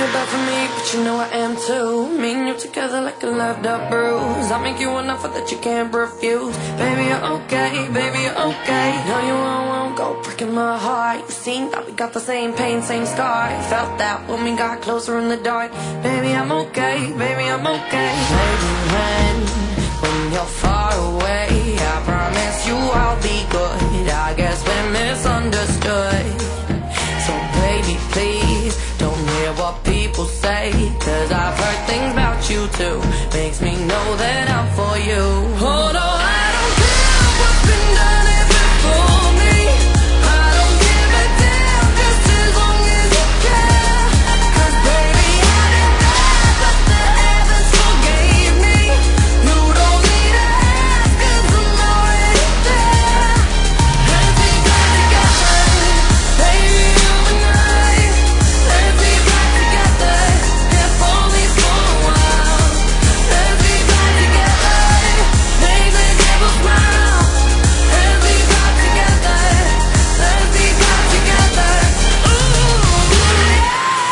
bad for me, but you know I am too. Me and you together like a loved up bruise. I make you an offer that you can't refuse. Baby, you're okay, baby, you're okay. No, you won't go breaking my heart. You seem that we got the same pain, same scar. Felt that when we got closer in the dark. Baby, I'm okay, baby, I'm okay. Maybe when you're far away, I promise you I'll be good. I guess we're misunderstood. So baby, please don't hear what people say, 'cause I've heard things about you too. Makes me know that I'm for you. Oh no, I don't care what's been done ever for me. I don't give a damn, just as long as you care. 'Cause baby, I did bad, but the heavens forgave me. You don't need to ask, 'cause I'm already there. Let's be back together, baby, you and I. Let's be back together, if only for a while. Let's be back together, make the devil smile. Let's be back together, let's be back together. Ooh, yeah.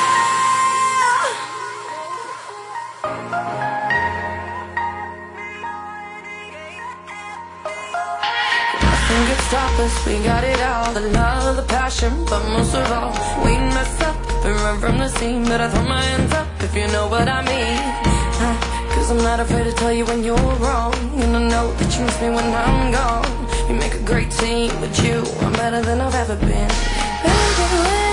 Nothing could stop us, we got it all. The love, the passion, but most of all, we mess up and run from the scene. But I throw my hands up if you know what I mean. 'Cause I'm not afraid to tell you when you're wrong. And I know that you miss me when I'm gone. We make a great team, with you I'm better than I've ever been. Baby,